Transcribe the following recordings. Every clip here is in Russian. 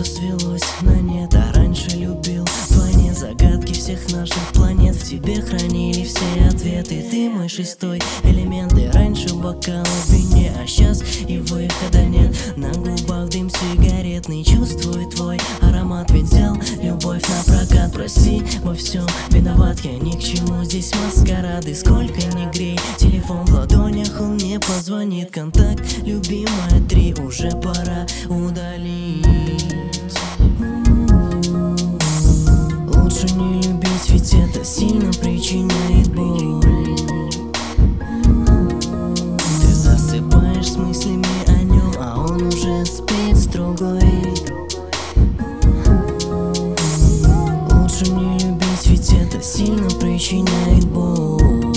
Просто свелось на нет, а раньше любил вдвойне. Загадки всех наших планет в тебе хранили все ответы. Ты мой шестой элемент, и раньше бокал в вине, а сейчас и выхода нет. На губах дым сигаретный, чувствую твой аромат, ведь взял любовь на прокат. Прости, во всем виноват я, ни к чему здесь маскарады. Сколько ни грей, телефон в ладонях, он мне позвонит. Контакт, любимая 3, уже пора удалить. Лучше не любить, ведь это сильно причиняет боль. Ты засыпаешь с мыслями о нем, а он уже спит с другой. Лучше не любить, ведь это сильно причиняет боль.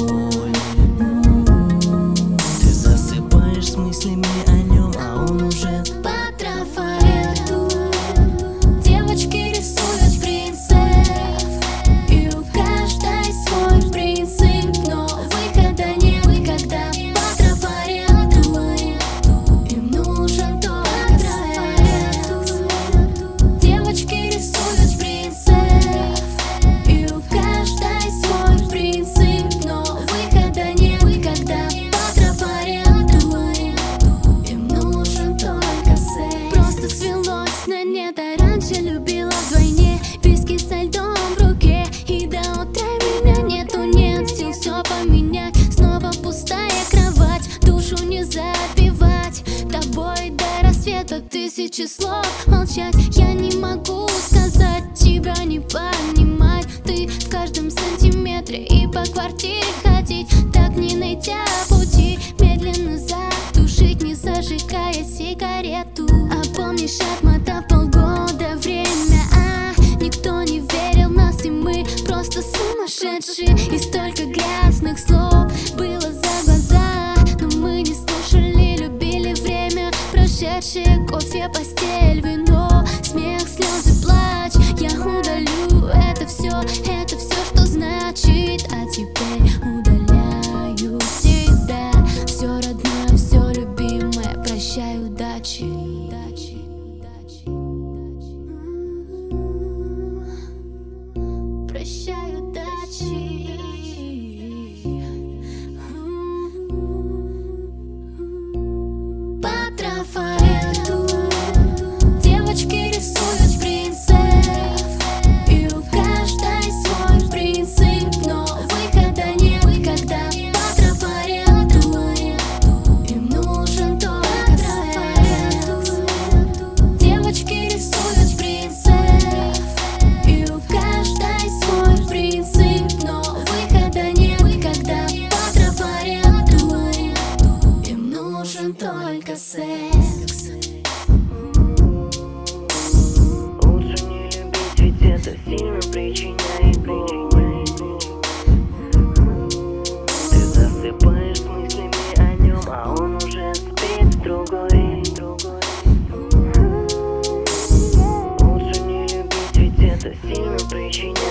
Ты засыпаешь с мыслями о нем, а он уже по трафарету. Девочки рисуют принцев, и у каждой свой принцип, но выхода нет, когда по трафарету. Им нужен только трафарет. Девочки рисуют принцев, и у каждой свой принцип, но выхода нет, когда по трафарету. Им нужен только секс. Просто свелось на нет, а раньше любила вдвойне. Виски со льдом в руке, и до утра меня нету, нет сил все поменять. Снова пустая кровать, душу не забивать. Тобой до рассвета тысячи слов молчать. Я не могу сказать, тебя не понимать. Ты в каждом сантиметре, и по квартире ходить, так не найдя пути. Медленно затушить, не зажигая сигарету. А помнишь, отмотав полгода время, никто не верил в нас, и мы просто сумасшедшие. И столько грязных слов было за глаза, но мы не слушали, любили время прошедшее. Кофе, постель, вино, смех, слезы, плач. Я удалю это все, что значит. А теперь удаляю тебя. Все родное, все любимое, прощай, удачи. Прощай, удачи. По трафарету девочки рисуют принцев, и у каждой свой принцип, но выхода нет, когда по трафарету. Им нужен только трафарет. Девочки рисуют принцев, и у каждой свой принцип, но выхода нет, когда по трафарету. Им нужен только секс. лучше не любить, ведь это сильно причиняет боль. Ты засыпаешь с мыслями о нем, а он уже спит с другой. Лучше не любить, ведь это сильно причиняет